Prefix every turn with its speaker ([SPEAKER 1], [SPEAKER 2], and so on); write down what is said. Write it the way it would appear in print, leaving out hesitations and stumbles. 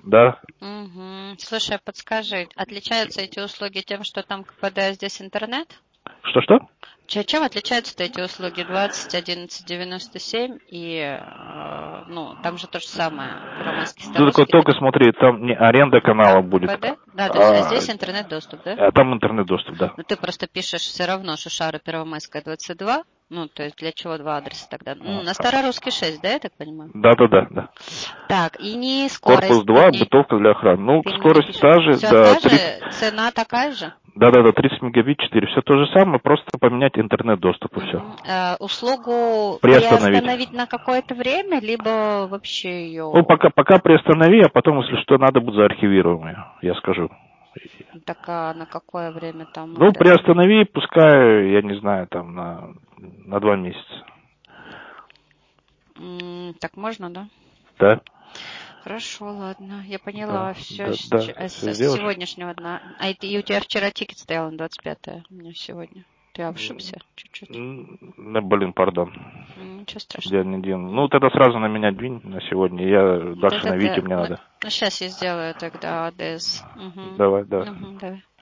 [SPEAKER 1] Да.
[SPEAKER 2] Угу. Слушай, подскажи, отличаются эти услуги тем, что там КПД, а здесь интернет?
[SPEAKER 1] Что-что?
[SPEAKER 2] Чем отличаются эти услуги 20, 11, 97 и, там же то же самое, Первомайский, Старовский.
[SPEAKER 1] Только смотри, там не аренда канала
[SPEAKER 2] Там
[SPEAKER 1] будет.
[SPEAKER 2] КПД? Да, то есть, а здесь интернет-доступ, да?
[SPEAKER 1] А там интернет-доступ, да.
[SPEAKER 2] Но ты просто пишешь все равно Шушара Первомайская 22. То есть для чего два адреса тогда? На Старорусский 6, да, я так понимаю?
[SPEAKER 1] Да.
[SPEAKER 2] Так, и не
[SPEAKER 1] Корпус
[SPEAKER 2] скорость.
[SPEAKER 1] 2, бытовка для охраны.
[SPEAKER 2] Ты мне не
[SPEAKER 1] Скорость
[SPEAKER 2] пишешь.
[SPEAKER 1] та же,
[SPEAKER 2] Все
[SPEAKER 1] да,
[SPEAKER 2] та же, цена такая же?
[SPEAKER 1] Да, 30 мегабит, 4. Все то же самое, просто поменять интернет-доступ и все.
[SPEAKER 2] Услугу
[SPEAKER 1] Приостановить.
[SPEAKER 2] приостановить на какое-то время, либо вообще ее...
[SPEAKER 1] Пока приостанови, а потом, если что, надо будет заархивируем ее, я скажу.
[SPEAKER 2] Так, а на какое время там?
[SPEAKER 1] Приостанови, пускай, я не знаю, там на 2 месяца.
[SPEAKER 2] Так можно, да?
[SPEAKER 1] Да.
[SPEAKER 2] Хорошо, ладно, я поняла. Все с
[SPEAKER 1] сделаешь?
[SPEAKER 2] сегодняшнего дня. И у тебя вчера тикет стоял на 25-е, у меня сегодня. Ты ошибся чуть-чуть?
[SPEAKER 1] Пардон.
[SPEAKER 2] Ничего страшного.
[SPEAKER 1] Я не делал. Тогда сразу на меня двинь на сегодня. Я дальше на Витю мне надо.
[SPEAKER 2] Сейчас я сделаю тогда АДС.
[SPEAKER 1] Давай.
[SPEAKER 2] Давай.